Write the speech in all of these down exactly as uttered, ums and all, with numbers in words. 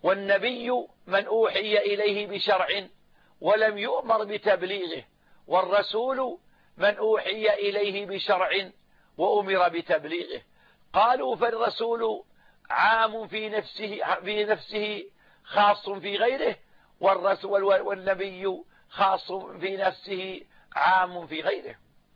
والنبي من أوحي إليه بشرع ولم يؤمر بتبليغه، والرسول من أوحي إليه بشرع وأمر بتبليغه. قالوا فالرسول عام في نفسه, في نفسه خاص في غيره، والرسول والنبي خاص في نفسه عام في غيره.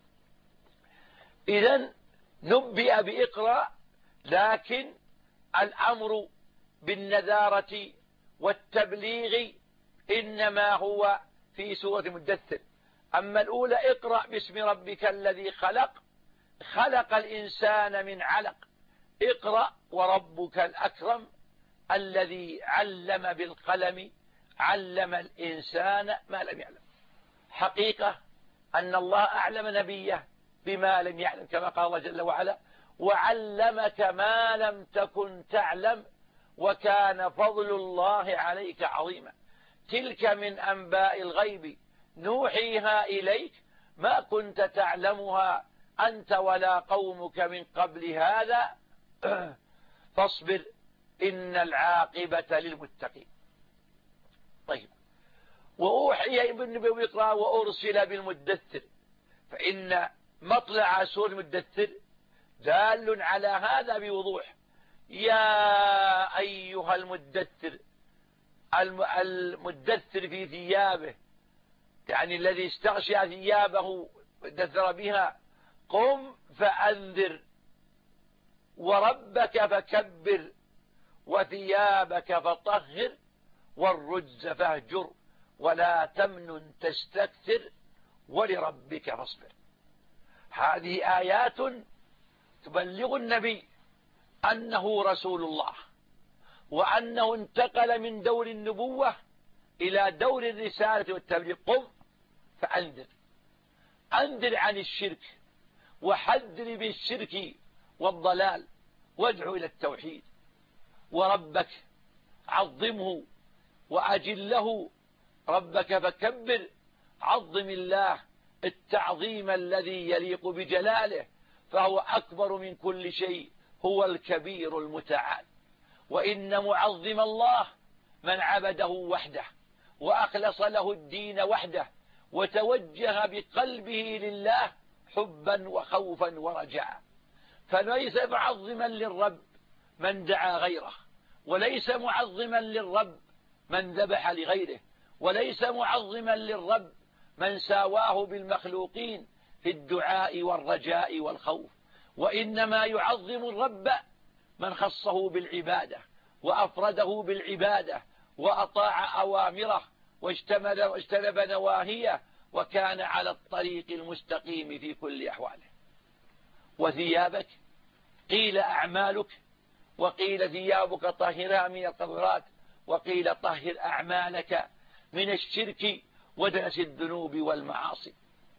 إذن نبئ بإقرأ، لكن الأمر بالنذارة والتبليغ إنما هو في سورة المدثر. أما الأولى اقرأ باسم ربك الذي خلق، خلق الإنسان من علق، اقرأ وربك الأكرم الذي علم بالقلم علم الإنسان ما لم يعلم. حقيقة أن الله أعلم نبيه بما لم يعلم، كما قال الله جل وعلا: وعلمك ما لم تكن تعلم وكان فضل الله عليك عظيما. تلك من أنباء الغيب نوحيها إليك ما كنت تعلمها أنت ولا قومك من قبل هذا فاصبر إن العاقبة للمتقين. طيب، وأوحي ابن بوقرا وأرسل بالمدثر، فإن مطلع سورة المدثر دال على هذا بوضوح. يا أيها المدثر، المدثر في ثيابه، يعني الذي استغشى ثيابه ودثر بها، قم فأنذر وربك فكبر وثيابك فطهر والرجز فاهجر ولا تمنن تستكثر ولربك فاصبر. هذه آيات تبلغ النبي أنه رسول الله، وأنه انتقل من دور النبوة إلى دور الرسالة والتبليغ. قم فأنذر، أنذر عن الشرك وحذر بالشرك والضلال وادعو إلى التوحيد. وربك عظمه وأجله، ربك فكبر، عظم الله التعظيم الذي يليق بجلاله، فهو أكبر من كل شيء، هو الكبير المتعال. وإن معظم الله من عبده وحده وأخلص له الدين وحده وتوجه بقلبه لله حبا وخوفا ورجاء. فليس معظما للرب من دعا غيره، وليس معظما للرب من ذبح لغيره، وليس معظما للرب من ساواه بالمخلوقين في الدعاء والرجاء والخوف. وإنما يعظم الرب من خصه بالعبادة وأفرده بالعبادة وأطاع أوامره واجتنب نواهيه وكان على الطريق المستقيم في كل أحواله. وثيابك قيل أعمالك، وقيل ثيابك طهرها من القذرات، وقيل طهر أعمالك من الشرك ودنس الذنوب والمعاصي.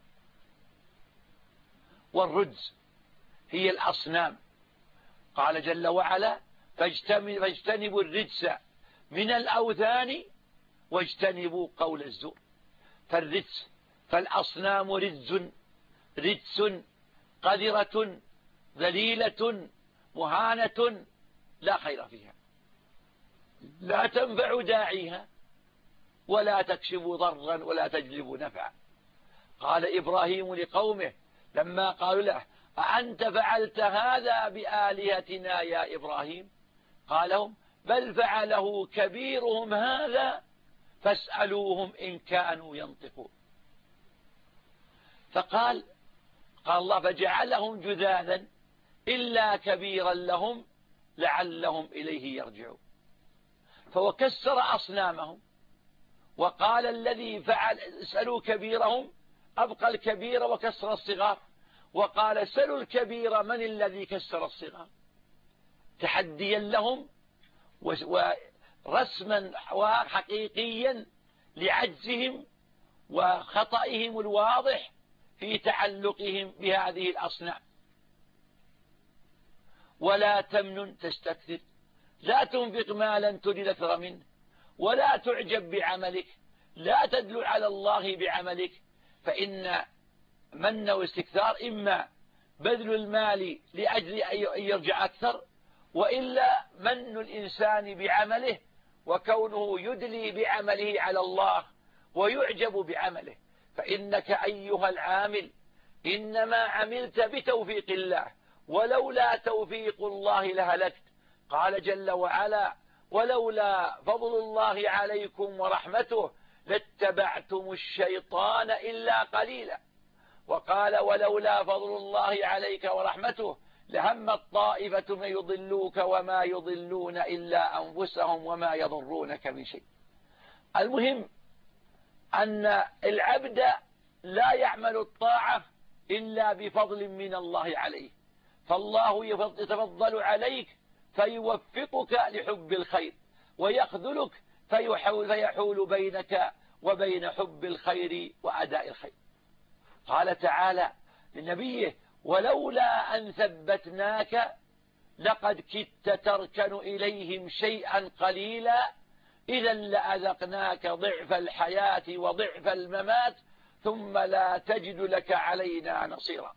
والرجز هي الأصنام، قال جل وعلا: فاجتنبوا الرجس من الأوثان واجتنبوا قول الزور. فالرجس فالأصنام رجز، رجس قذرة ذليلة مهانة لا خير فيها، لا تنفع داعيها ولا تكشف ضرا ولا تجلب نفعا. قال إبراهيم لقومه لما قالوا له: أأنت فعلت هذا بآلهتنا يا إبراهيم؟ قال لهم: بل فعله كبيرهم هذا فاسألوهم إن كانوا ينطقون. فقال قال الله: فجعلهم جذاذا إلا كبيرا لهم لعلهم إليه يرجعون. فهو كسر أصنامهم، وقال الذي فعل اسألوا كبيرهم أبقى الكبير وكسر الصغار، وقال سلوا الكبير من الذي كسر الصغار، تحديا لهم ورسما وحقيقيا لعجزهم وخطئهم الواضح في تعلقهم بهذه الأصنام. ولا تمنن تستكثر، لا تنفق مالا تريد أكثر منه، ولا تعجب بعملك، لا تدل على الله بعملك، فإن من واستكثار إما بذل المال لأجل أن يرجع أكثر، وإلا من الإنسان بعمله وكونه يدلي بعمله على الله ويعجب بعمله. فإنك أيها العامل إنما عملت بتوفيق الله، ولولا توفيق الله لهلكت. قال جل وعلا: ولولا فضل الله عليكم ورحمته لاتبعتم الشيطان إلا قليلا. وقال: ولولا فضل الله عليك ورحمته لهمت طائفة من يضلوك وما يضلون إلا أنفسهم وما يضرونك من شيء. المهم أن العبد لا يعمل الطاعة إلا بفضل من الله عليه، فالله يتفضل عليك فيوفقك لحب الخير، ويخذلك فيحول, فيحول بينك وبين حب الخير وأداء الخير. قال تعالى لنبيه: ولولا أن ثبتناك لقد كدت تركن إليهم شيئا قليلا إذا لأذقناك ضعف الحياة وضعف الممات ثم لا تجد لك علينا نصيرا.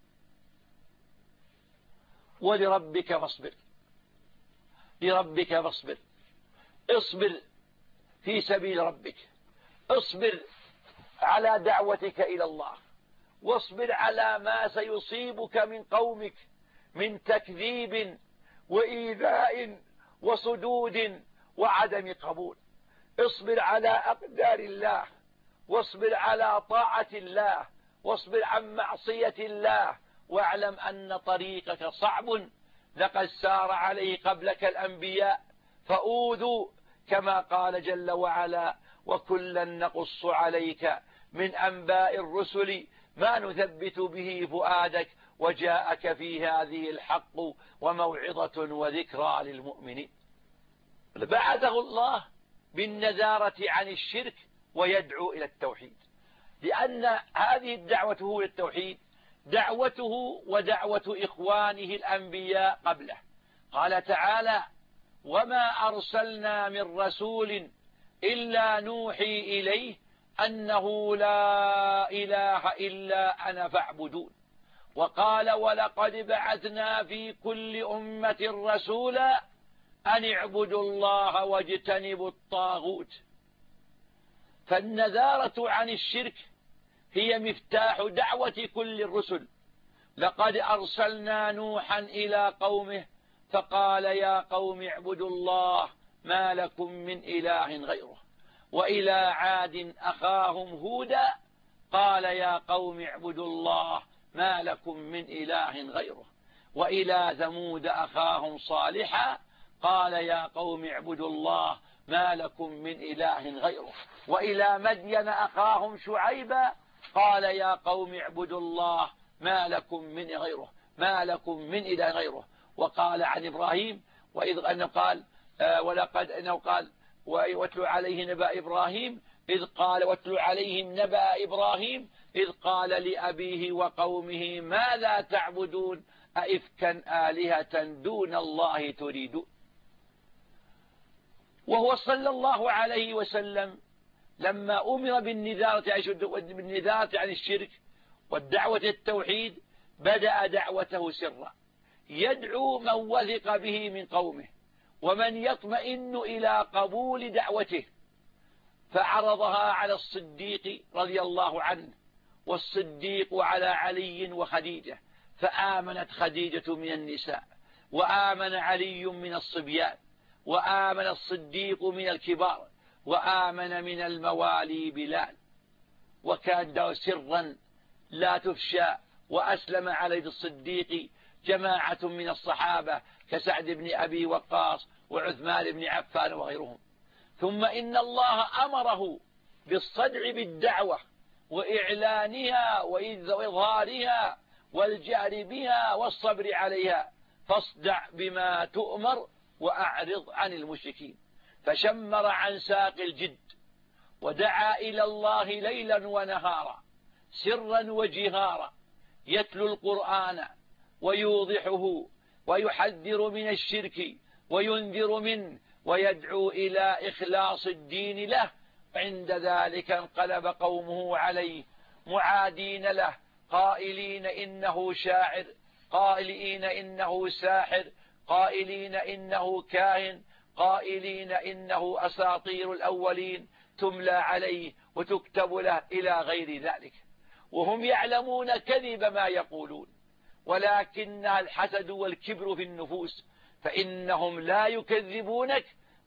ولربك فاصبر، لربك فاصبر، اصبر في سبيل ربك، اصبر على دعوتك إلى الله، واصبر على ما سيصيبك من قومك من تكذيب وإيذاء وصدود وعدم قبول. اصبر على أقدار الله، واصبر على طاعة الله، واصبر عن معصية الله، واعلم أن طريقك صعب، لقد سار عليه قبلك الأنبياء فأوذوا كما قال جل وعلا: وكلا نقص عليك من أنباء الرسل ما نثبت به فؤادك وجاءك في هذه الحق وموعظة وذكرى للمؤمنين. بعثه الله بالنذارة عن الشرك ويدعو إلى التوحيد، لأن هذه الدعوة هو التوحيد دعوته ودعوة إخوانه الأنبياء قبله. قال تعالى: وما أرسلنا من رسول إلا نوحي إليه أنه لا إله إلا أنا فاعبدون. وقال: ولقد بعثنا في كل أمة رسولا أن اعبدوا الله واجتنبوا الطاغوت. فالنذارة عن الشرك هي مفتاح دعوة كل الرسل. لقد أرسلنا نوحا إلى قومه فقال: يا قوم اعبدوا الله ما لكم من إله غيره. وإلى عاد أخاهم هودا قال: يا قوم اعبدوا الله ما لكم من إله غيره. وإلى ثمود أخاهم صالحا قال: يا قوم اعبدوا الله ما لكم من إله غيره. وإلى مدين أخاهم شعيبا قال: يا قوم اعبدوا الله ما لكم من غيره ما لكم من إله غيره. وقال عن إبراهيم: وإذ أنه قال آه ولقد أنه قال: واتل عليه نبأ إبراهيم إذ قال واتل عليهم نبأ إبراهيم إذ قال لأبيه وقومه ماذا تعبدون أئفكا آلهة دون الله تريدون. وهو صلى الله عليه وسلم لما أمر بالنذارة عن الشرك والدعوة التوحيد بدأ دعوته سرا، يدعو من وثق به من قومه ومن يطمئن إلى قبول دعوته، فعرضها على الصديق رضي الله عنه، والصديق على علي وخديجة، فآمنت خديجة من النساء، وآمن علي من الصبيان، وآمن الصديق من الكبار، وآمن من الموالي بلال. وكان دعوة سرا لا تفشى. وأسلم على يد الصديق جماعة من الصحابة كسعد بن أبي وقاص وعثمان بن عفان وغيرهم. ثم إن الله أمره بالصدع بالدعوة وإعلانها وإظهارها والجهر بها والصبر عليها، فاصدع بما تؤمر وأعرض عن المشركين. فشمر عن ساق الجد ودعا إلى الله ليلا ونهارا سرا وجهارا، يتلو القرآن ويوضحه ويحذر من الشرك وينذر منه ويدعو إلى إخلاص الدين له. عند ذلك انقلب قومه عليه معادين له، قائلين إنه شاعر، قائلين إنه ساحر، قائلين إنه كاهن، قائلين إنه أساطير الأولين تملى عليه وتكتب له إلى غير ذلك، وهم يعلمون كذب ما يقولون، ولكنها الحسد والكبر في النفوس، فإنهم لا يكذبونك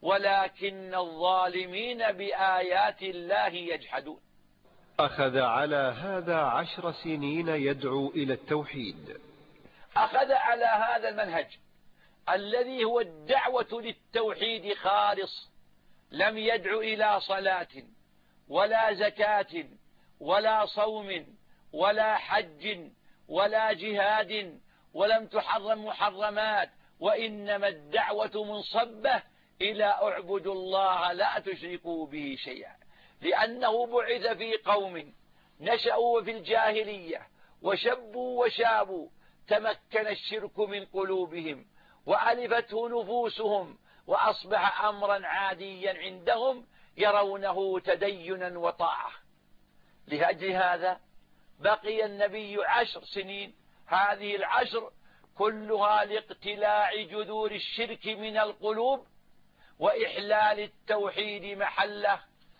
ولكن الظالمين بآيات الله يجحدون. أخذ على هذا عشر سنين يدعو إلى التوحيد. أخذ على هذا المنهج الذي هو الدعوة للتوحيد خالص، لم يدع إلى صلاة ولا زكاة ولا صوم ولا حج ولا جهاد، ولم تحرم محرمات، وإنما الدعوة منصبة إلى اعبدوا الله لا تشركوا به شيئا، لأنه بعث في قوم نشأوا في الجاهلية وشبوا وشابوا، تمكن الشرك من قلوبهم وألفته نفوسهم، وأصبح أمرا عاديا عندهم يرونه تدينا وطاعة. لأجل هذا بقي النبي عشر سنين، هذه العشر كلها لاقتلاع جذور الشرك من القلوب وإحلال التوحيد محله،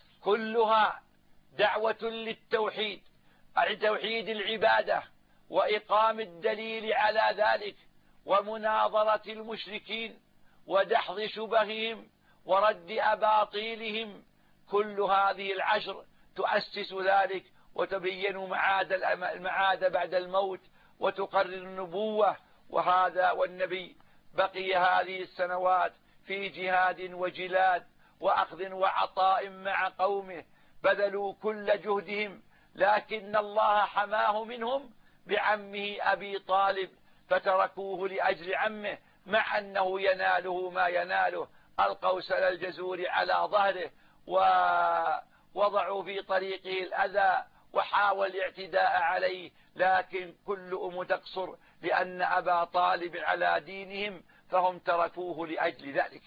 كلها دعوة للتوحيد، توحيد العبادة، وإقام الدليل على ذلك، ومناظرة المشركين، ودحض شبههم، ورد أباطيلهم. كل هذه العشر تؤسس ذلك وتبين معاد المعاد بعد الموت، وتقرر النبوة. وهذا والنبي بقي هذه السنوات في جهاد وجلاد وأخذ وعطاء مع قومه، بذلوا كل جهدهم، لكن الله حماه منهم بعمه أبي طالب، فتركوه لأجل عمه، مع أنه يناله ما يناله. ألقوا سل الجزور على ظهره ووضعوا في طريقه الأذى وحاول الاعتداء عليه، لكن كل أم تقصر، لأن أبا طالب على دينهم فهم تركوه لأجل ذلك.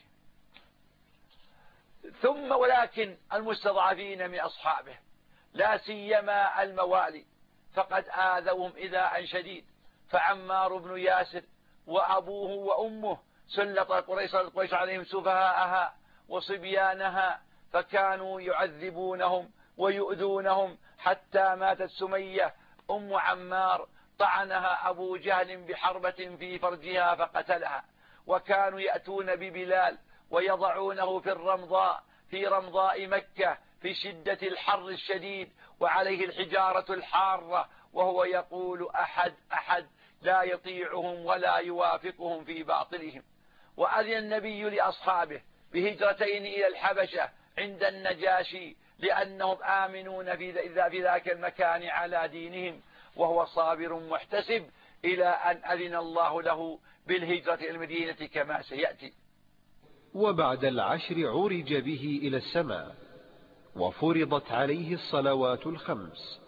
ثم ولكن المستضعفين من أصحابه لا سيما الموالي فقد آذوهم إيذاء شديد، فعمار بن ياسر وأبوه وأمه سلط قريش عليهم سفهاءها وصبيانها، فكانوا يعذبونهم ويؤذونهم حتى ماتت سمية أم عمار، طعنها أبو جهل بحربة في فرجها فقتلها. وكانوا يأتون ببلال ويضعونه في الرمضاء في رمضاء مكة في شدة الحر الشديد وعليه الحجارة الحارة، وهو يقول أحد أحد لا يطيعهم ولا يوافقهم في باطلهم. وأذن النبي لأصحابه بهجرتين إلى الحبشة عند النجاشي، لأنهم آمنون في ذاك المكان على دينهم، وهو صابر محتسب إلى أن أذن الله له بالهجرة إلى المدينة كما سيأتي. وبعد العشر عرج به إلى السماء وفرضت عليه الصلوات الخمس.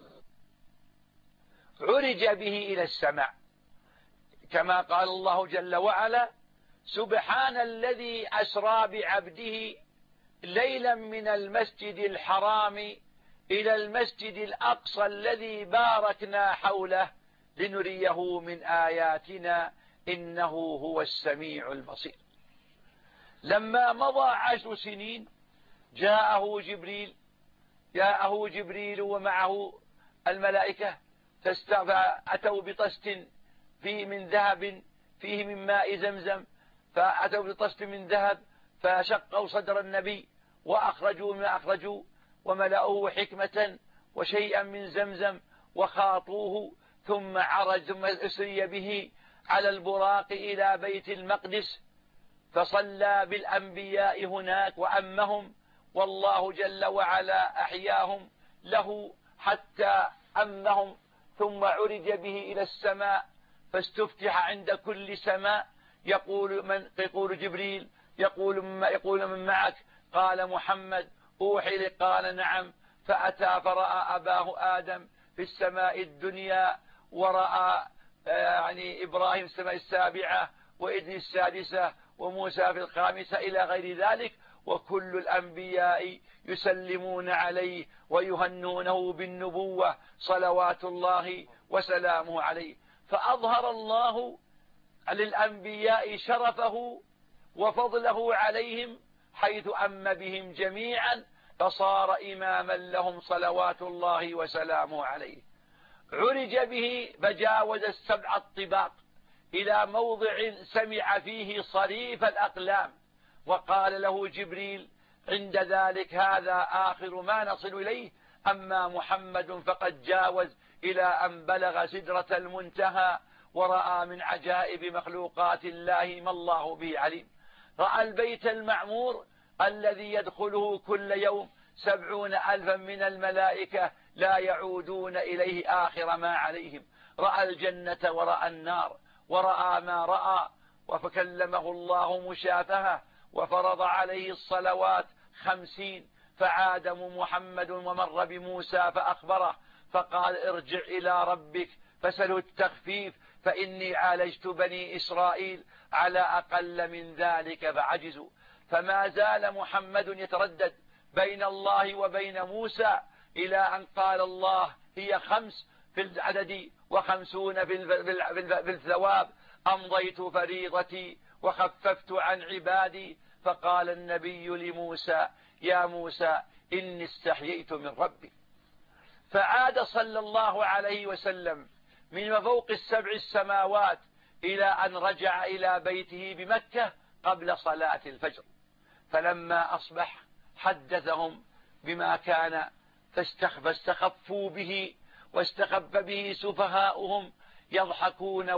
عرج به إلى السماء كما قال الله جل وعلا: سبحان الذي أسرى بعبده ليلا من المسجد الحرام إلى المسجد الأقصى الذي باركنا حوله لنريه من آياتنا إنه هو السميع البصير. لما مضى عشر سنين جاءه جبريل جاءه جبريل ومعه الملائكة، فأتوا بطست فيه من ذهب فيه من ماء زمزم، فأتوا بطست من ذهب فشقوا صدر النبي وأخرجوا ما أخرجوا وملأوه حكمة وشيئا من زمزم وخاطوه، ثم عرج ثم أسري به على البراق إلى بيت المقدس، فصلى بالأنبياء هناك وأمهم، والله جل وعلا أحياهم له حتى أمهم. ثم عرج به إلى السماء فاستفتح عند كل سماء، يقول من يقول جبريل يقول ما يقول من معك؟ قال محمد. أوحي لي؟ قال نعم. فأتى فرأى أباه آدم في السماء الدنيا، ورأى يعني إبراهيم في السماء السابعة، وإدريس السادسة، وموسى في الخامسة إلى غير ذلك، وكل الأنبياء يسلمون عليه ويهنونه بالنبوة صلوات الله وسلامه عليه. فأظهر الله للأنبياء شرفه وفضله عليهم حيث أم بهم جميعا فصار إماما لهم صلوات الله وسلامه عليه. عرج به فجاوز السبع الطباق إلى موضع سمع فيه صريف الأقلام، وقال له جبريل عند ذلك: هذا آخر ما نصل إليه، أما محمد فقد جاوز إلى أن بلغ سدرة المنتهى ورأى من عجائب مخلوقات الله ما الله به عليم. رأى البيت المعمور الذي يدخله كل يوم سبعون ألفا من الملائكة لا يعودون إليه آخر ما عليهم. رأى الجنة ورأى النار ورأى ما رأى، وفكلمه الله مشافهة وفرض عليه الصلوات خمسين. فعاد محمد ومر بموسى فأخبره فقال: ارجع إلى ربك فسله التخفيف، فإني عالجت بني إسرائيل على أقل من ذلك فعجزوا. فما زال محمد يتردد بين الله وبين موسى إلى أن قال الله: هي خمس في العدد وخمسون في الثواب، أمضيت فريضتي وخففت عن عبادي. فقال النبي لموسى: يا موسى إني استحييت من ربي. فعاد صلى الله عليه وسلم من فوق السبع السماوات إلى أن رجع إلى بيته بمكة قبل صلاة الفجر. فلما أصبح حدثهم بما كان فاستخفوا به واستخف به سفهاؤهم يضحكون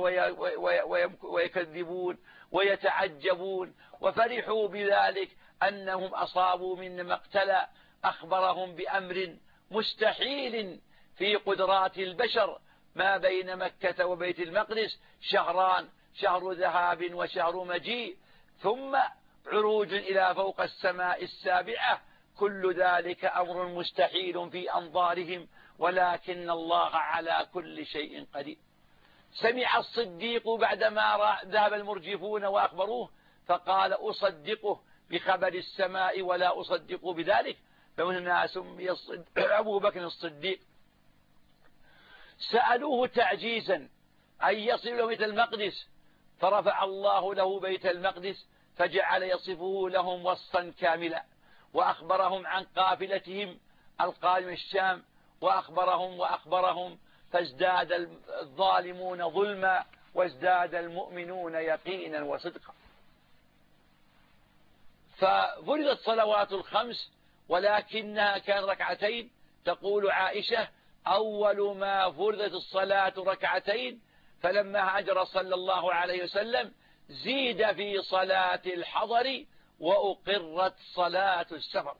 ويكذبون ويتعجبون، وفرحوا بذلك أنهم أصابوا من مقتلى. أخبرهم بأمر مستحيل في قدرات البشر: ما بين مكة وبيت المقدس شهران، شهر ذهاب وشهر مجيء، ثم عروج إلى فوق السماء السابعة. كل ذلك أمر مستحيل في أنظارهم، ولكن الله على كل شيء قدير. سمع الصديق بعدما ذهب المرجفون وأخبروه فقال: أصدقه بخبر السماء ولا أصدق بذلك؟ فمن هنا سمي أبو بكر الصديق. سألوه تعجيزا أن يصل له بيت المقدس، فرفع الله له بيت المقدس فجعل يصفه لهم وصفا كاملا، وأخبرهم عن قافلتهم القادم الشام، وأخبرهم وأخبرهم فازداد الظالمون ظلما وازداد المؤمنون يقينا وصدقا. ففرضت صلوات الخمس ولكنها كان ركعتين. تقول عائشة: أول ما فرضت الصلاة ركعتين، فلما هاجر صلى الله عليه وسلم زيد في صلاة الحضر وأقرت صلاة السفر.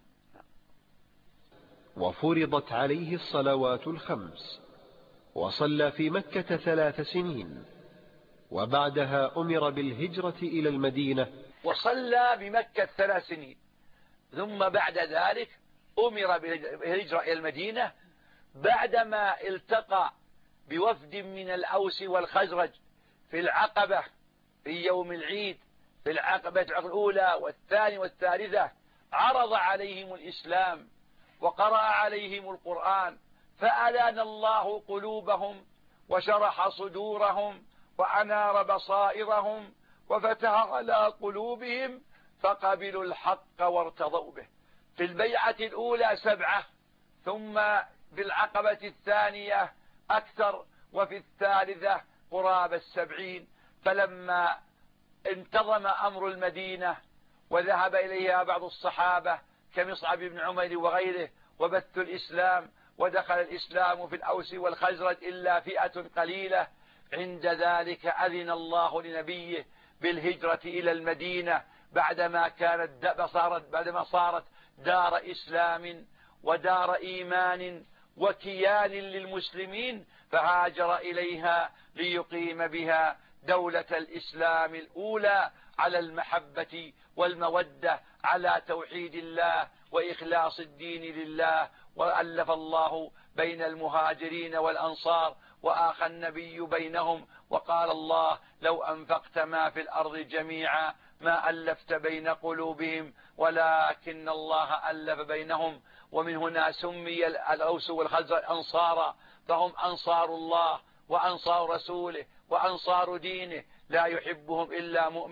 وفرضت عليه الصلوات الخمس، وصلى في مكة ثلاث سنين، وبعدها أمر بالهجرة إلى المدينة. وصلى بمكة ثلاث سنين، ثم بعد ذلك أمر بالهجرة إلى المدينة بعدما التقى بوفد من الأوس والخزرج في العقبة في يوم العيد، في العقبة الأولى والثانية والثالثة. عرض عليهم الإسلام وقرأ عليهم القرآن، فألان الله قلوبهم وشرح صدورهم وأنار بصائرهم وفتح على قلوبهم فقبلوا الحق وارتضوا به. في البيعة الأولى سبعة، ثم في العقبة الثانية أكثر، وفي الثالثة قرابة السبعين. فلما انتظم أمر المدينة وذهب إليها بعض الصحابة كمصعب بن عمير وغيره وبث الإسلام، ودخل الإسلام في الأوس والخزرج إلا فئة قليلة، عند ذلك أذن الله لنبيه بالهجرة إلى المدينة بعدما كانت صارت بعدما صارت دار إسلام ودار إيمان وكيان للمسلمين، فهاجر إليها ليقيم بها دولة الإسلام الأولى على المحبة والمودة، على توحيد الله وإخلاص الدين لله. وألف الله بين المهاجرين والأنصار وآخى النبي بينهم، وقال الله: لو أنفقت ما في الأرض جميعا ما ألفت بين قلوبهم ولكن الله ألف بينهم. ومن هنا سمي الأوس والخزرج أنصارا، فهم أنصار الله وأنصار رسوله وأنصار دينه، لا يحبهم إلا مؤمن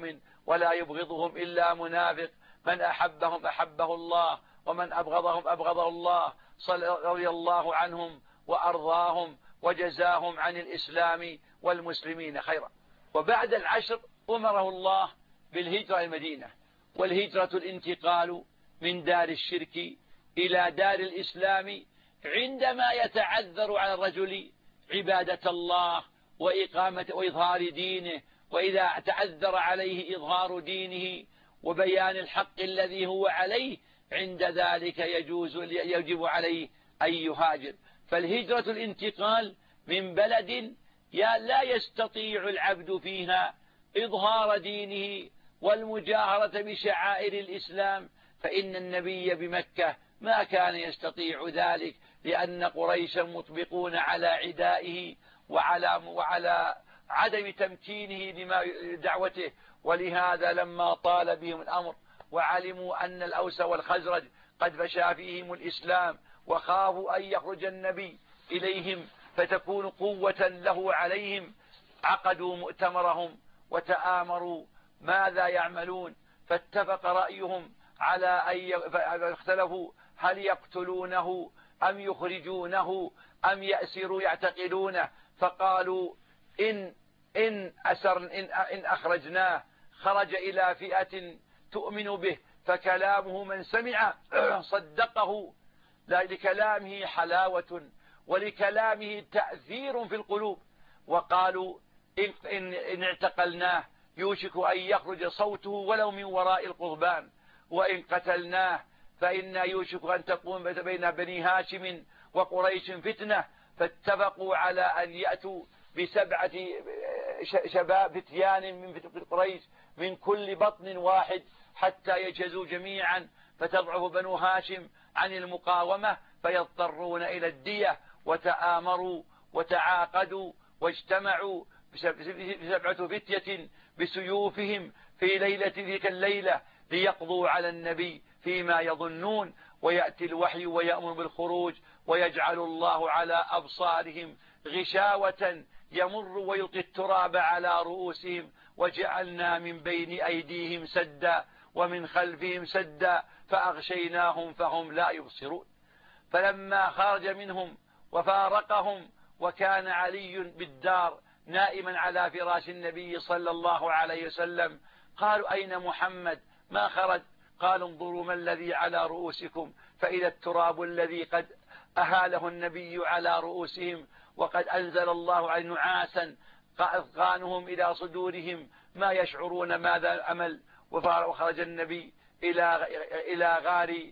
ولا يبغضهم إلا منافق، من أحبهم أحبه الله ومن أبغضهم أبغضه الله، رضي الله عنهم وأرضاهم وجزاهم عن الإسلام والمسلمين خيرا. وبعد العشر أمره الله بالهجرة المدينة، والهجرة الانتقال من دار الشرك إلى دار الإسلام عندما يتعذر على الرجل عبادة الله وإقامة وإظهار دينه، وإذا تعذر عليه إظهار دينه وبيان الحق الذي هو عليه، عند ذلك يجوز يجب عليه أن يهاجر. فالهجرة الانتقال من بلد لا يستطيع العبد فيها إظهار دينه والمجاهرة بشعائر الإسلام، فإن النبي بمكة ما كان يستطيع ذلك، لأن قريشا مطبقون على عدائه وعلى, وعلى عدم تمكينه لما دعوته. ولهذا لما طال بهم الأمر وعلموا أن الأوس والخزرج قد فشى فيهم الإسلام وخافوا أن يخرج النبي إليهم فتكون قوة له عليهم، عقدوا مؤتمرهم وتآمروا ماذا يعملون، فاتفق رأيهم على أن اختلفوا هل يقتلونه أم يخرجونه أم يأسروا يعتقلونه. فقالوا إن, إن, أسر إن, إن أخرجناه خرج إلى فئة تؤمن به، فكلامه من سمع صدقه، لكلامه حلاوة ولكلامه تأثير في القلوب. وقالوا إن, إن, إن اعتقلناه يوشك أن يخرج صوته ولو من وراء القضبان، وإن قتلناه فإن يوشك أن تقوم بين بني هاشم وقريش فتنة. فاتفقوا على أن يأتوا بسبعة شباب فتيان من قريش من كل بطن واحد حتى يجهزوا جميعا، فتضعف بنو هاشم عن المقاومة فيضطرون إلى الدية. وتآمروا وتعاقدوا واجتمعوا بسبعة فتية بسيوفهم في ليلة تلك الليلة ليقضوا على النبي فيما يظنون، ويأتي الوحي ويأمر بالخروج، ويجعل الله على أبصارهم غشاوة يمر ويلقي التراب على رؤوسهم، وجعلنا من بين أيديهم سدا ومن خلفهم سدا فأغشيناهم فهم لا يبصرون. فلما خرج منهم وفارقهم وكان علي بالدار نائما على فراش النبي صلى الله عليه وسلم، قالوا أين محمد ما خرج؟ قالوا انظروا ما الذي على رؤوسكم، فإذا التراب الذي قد أهاله النبي على رؤوسهم، وقد أنزل الله على نعاسا أثقانهم إلى صدورهم ما يشعرون ماذا أمل. وخرج النبي إلى إلى غار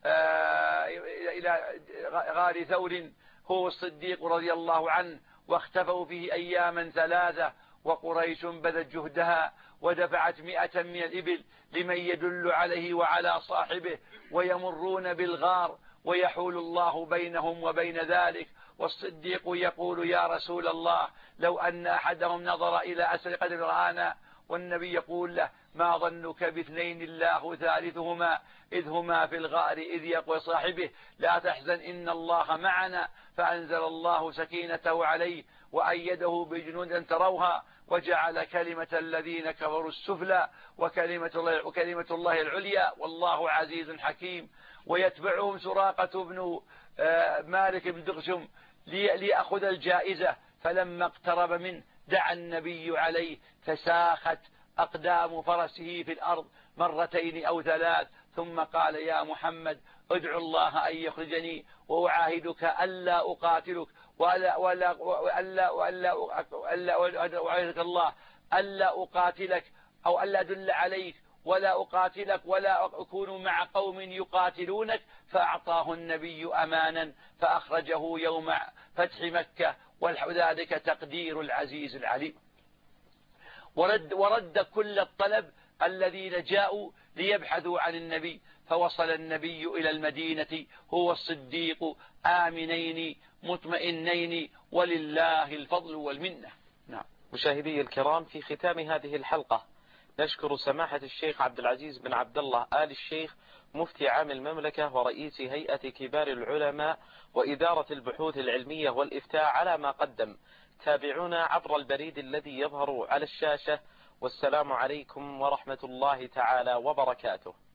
إلى غار ثور هو الصديق رضي الله عنه، واختفوا فيه أياما ثلاثة، وقريش بذت جهدها ودفعت مئة من الإبل لمن يدل عليه وعلى صاحبه، ويمرون بالغار ويحول الله بينهم وبين ذلك. والصديق يقول يا رسول الله لو أن أحدهم نظر إلى أسر قدر رآنا، والنبي يقول له ما ظنك باثنين الله ثالثهما إذ هما في الغار إذ يقول صاحبه لا تحزن إن الله معنا، فأنزل الله سكينته عليه وأيده بجنود تروها، وجعل كلمة الذين كفروا السفلى وكلمة الله, وكلمة الله العليا والله عزيز حكيم. ويتبعهم سراقة بن مالك بن دغشم ليأخذ الجائزة، فلما اقترب منه دعا النبي عليه فساخت أقدام فرسه في الأرض مرتين أو ثلاث، ثم قال يا محمد ادعو الله أن يخرجني وأعاهدك ألا أقاتلك ولا ولا وألا وألا وألا أعاهدك الله ألا أقاتلك أو ألا أدل عليك ولا أقاتلك ولا أكون مع قوم يقاتلونك. فأعطاه النبي أمانا فأخرجه يوم فتح مكة، وذلك تقدير العزيز العليم. ورد, ورد كل الطلب الذين جاءوا ليبحثوا عن النبي، فوصل النبي إلى المدينة هو الصديق آمنين مطمئنين ولله الفضل والمنة. نعم. مشاهدي الكرام، في ختام هذه الحلقة نشكر سماحة الشيخ عبد العزيز بن عبد الله آل الشيخ مفتي عام المملكة ورئيس هيئة كبار العلماء وإدارة البحوث العلمية والإفتاء على ما قدم. تابعونا عبر البريد الذي يظهر على الشاشة، والسلام عليكم ورحمة الله تعالى وبركاته.